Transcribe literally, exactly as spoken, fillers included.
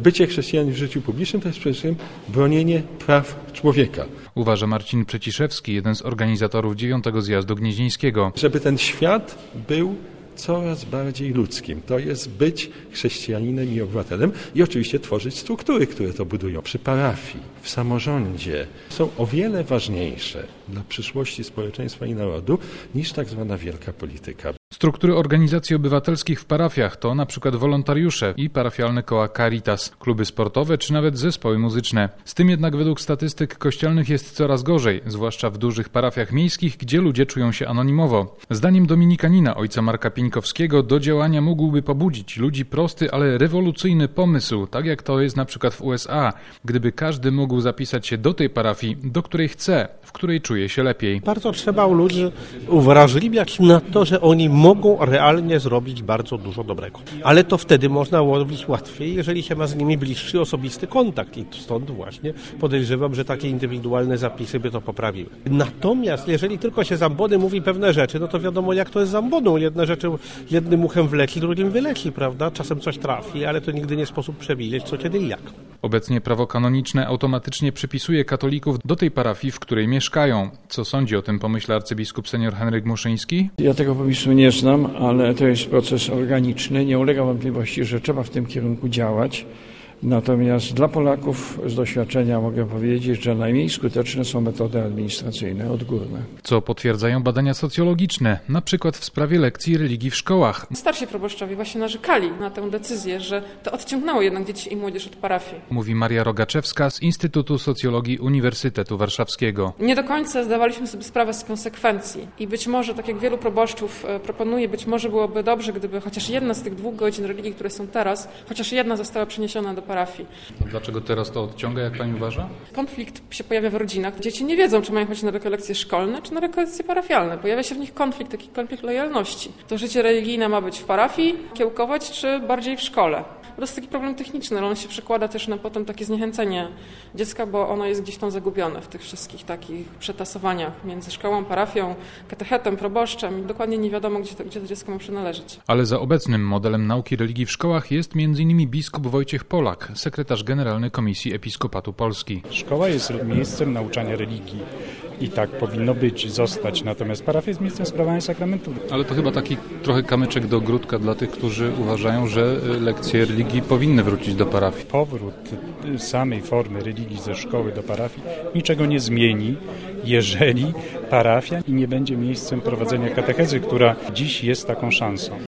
bycie chrześcijaninem w życiu publicznym to jest przede wszystkim bronienie praw człowieka. Uważa Marcin Przeciszewski, jeden z organizatorów dziewiątego Zjazdu Gnieźnieńskiego. Żeby ten świat był coraz bardziej ludzkim. To jest być chrześcijaninem i obywatelem i oczywiście tworzyć struktury, które to budują. Przy parafii, w samorządzie są o wiele ważniejsze dla przyszłości społeczeństwa i narodu niż tak zwana wielka polityka. Struktury organizacji obywatelskich w parafiach to na przykład wolontariusze i parafialne koła Caritas, kluby sportowe czy nawet zespoły muzyczne. Z tym jednak według statystyk kościelnych jest coraz gorzej, zwłaszcza w dużych parafiach miejskich, gdzie ludzie czują się anonimowo. Zdaniem dominikanina ojca Marka Pieńkowskiego do działania mógłby pobudzić ludzi prosty, ale rewolucyjny pomysł, tak jak to jest na przykład w U S A, gdyby każdy mógł zapisać się do tej parafii, do której chce, w której czuje się lepiej. Bardzo trzeba ludzi uwrażliwiać na to, że oni mogą realnie zrobić bardzo dużo dobrego. Ale to wtedy można robić łatwiej, jeżeli się ma z nimi bliższy, osobisty kontakt. I stąd właśnie podejrzewam, że takie indywidualne zapisy by to poprawiły. Natomiast jeżeli tylko się z ambony mówi pewne rzeczy, no to wiadomo, jak to jest z amboną. Jedne rzeczy jednym uchem wleci, drugim wyleci, prawda? Czasem coś trafi, ale to nigdy nie sposób przewidzieć, co kiedy i jak. Obecnie prawo kanoniczne automatycznie przypisuje katolików do tej parafii, w której mieszkają. Co sądzi o tym pomyśle arcybiskup senior Henryk Muszyński? Ja tego pomysłu nie znam, ale to jest proces organiczny. Nie ulega wątpliwości, że trzeba w tym kierunku działać. Natomiast dla Polaków z doświadczenia mogę powiedzieć, że najmniej skuteczne są metody administracyjne, odgórne. Co potwierdzają badania socjologiczne, na przykład w sprawie lekcji religii w szkołach. Starsi proboszczowie właśnie narzekali na tę decyzję, że to odciągnęło jednak dzieci i młodzież od parafii. Mówi Maria Rogaczewska z Instytutu Socjologii Uniwersytetu Warszawskiego. Nie do końca zdawaliśmy sobie sprawę z konsekwencji i być może, tak jak wielu proboszczów proponuje, być może byłoby dobrze, gdyby chociaż jedna z tych dwóch godzin religii, które są teraz, chociaż jedna została przeniesiona do parafii. Dlaczego teraz to odciąga, jak pani uważa? Konflikt się pojawia w rodzinach. Dzieci nie wiedzą, czy mają chodzić na rekolekcje szkolne, czy na rekolekcje parafialne. Pojawia się w nich konflikt, taki konflikt lojalności. To życie religijne ma być w parafii, kiełkować, czy bardziej w szkole. To jest taki problem techniczny, ale on się przekłada też na potem takie zniechęcenie dziecka, bo ono jest gdzieś tam zagubione w tych wszystkich takich przetasowaniach między szkołą, parafią, katechetem, proboszczem i dokładnie nie wiadomo, gdzie to, gdzie to dziecko ma przynależeć. Ale za obecnym modelem nauki religii w szkołach jest między innymi biskup Wojciech Polak, sekretarz generalny Komisji Episkopatu Polski. Szkoła jest miejscem nauczania religii i tak powinno być, zostać, natomiast parafia jest miejscem sprawowania sakramentu. Ale to chyba taki trochę kamyczek do ogródka dla tych, którzy uważają, że lekcje religii powinny wrócić do parafii. Powrót samej formy religii ze szkoły do parafii niczego nie zmieni, jeżeli parafia nie będzie miejscem prowadzenia katechezy, która dziś jest taką szansą.